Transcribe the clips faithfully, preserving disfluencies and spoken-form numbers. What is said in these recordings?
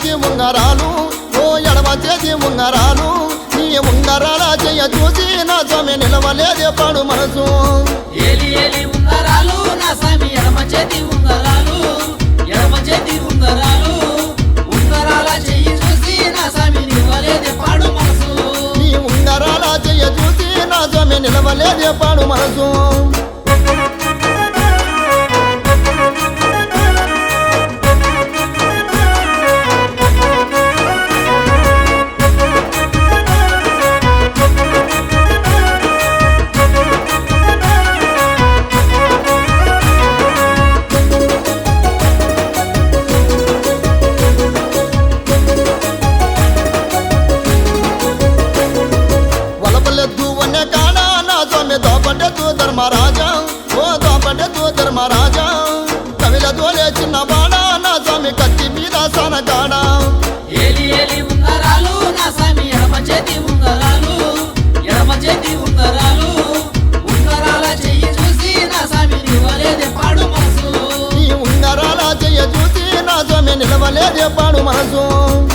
చేతి ఉంగరాలు ఓ ఎడమ చేతి ఉంగరాలు నీ ఉంగరాల చెయ్య చూసి నా స్వామి నిలవలేదే పాడు మనసు ఏలి ఏలి ఉంగరాలు నా స్వామి ఎడమ చేతి ఉంగరాలు ఎడమ చేతి ఉంగరాలు ఉంగరాల చెయ్యి చూసి నా స్వామి నిలవలేదే పాడు మనసు నీ ఉంగరాల చెయ్య చూసి నా స్వామి నిలవలేదే పాడు మనసు దోపడ్డెత్తు ధర్మరాజా ఓ దోపడ్డెత్తు ధర్మరాజా కవిలతో చిన్న బాడ నా స్వామి కత్తి మీద సనగాడ ఏలి ఏలి ఉంగరాలు నా స్వామి ఎడమ చేతి ఉంగరాలు ఎడమ చేతి ఉంగరాలు ఉంగరాల చెయ్యి చూసి నా స్వామి నిలవలేదే పాడు మనసు ఈ ఉంగరాల చెయ్య చూసి నా స్వామి నిలవలేదే పాడు మనసు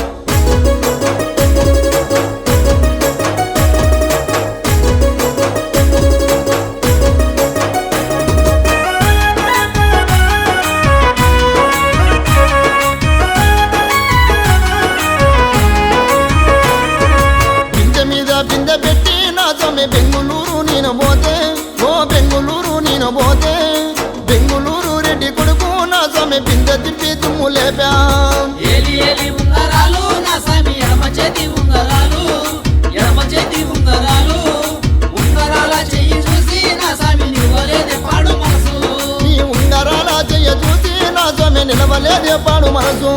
బిందె పెట్టి నా స్వామి బెంగుళూరు నేను పోతే ఓ బెంగుళూరు నేను పోతే బెంగుళూరు రెడ్డి కొడుకు నా స్వామి బిందె తిప్పి తుమ్ము లేపా ఏలి ఏలి ఉంగరాలు నా స్వామి ఎడమ చేతి ఉంగరాలు ఎడమ చేతి ఉంగరాలు ఉంగరాల చెయ్యి చూసి నా స్వామి నిలవలేదే పాడు మనసు ఈ ఉంగరాల చెయ్య చూసి నా స్వామి నిలవలేదే పాడు మనసు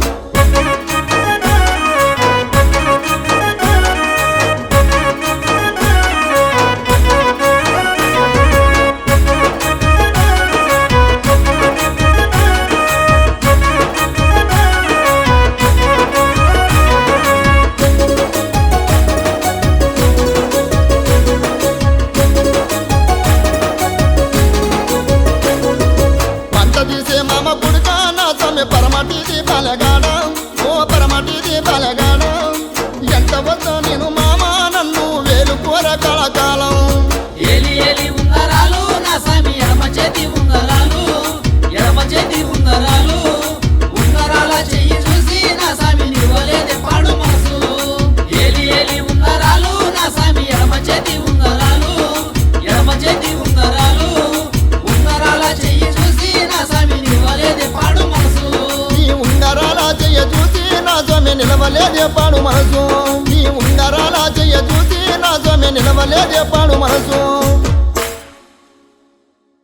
తీసే మామ పుడక నా స్వామి పరమటిది బలగాడ ఓ పరమటిది బలగాడ ఎంత వద్ద నేను మామ నన్ను వేలు కూర కళకాలం ఏలి ఏలి ఉంగరాలు నా స్వామి ఎడమ చేతి ఉంగరాలు ఎడమ చేతి ఉంగరాలు ఉంగరాల చెయ్యి చూసి నా స్వామి నిలవలేదే పాడు మనసు ఏలి ఏలి ఉంగరాలు నా స్వామి ఎడమ చేతి ఉంగరాలు ఎడమ చేతి ఉంగరాలు ఉంగరాల చెయ్యి చూసి నా స్వామి నిలవలేదే పాడు మనసు ఈ ఉంగరాల చెయ్య చూసి నా స్వామి నిలవలేదే పాడు మనసు ఈ ఉంగరాల చెయ్య చూసి నా స్వామి నిలవలేదే పాడు మనసు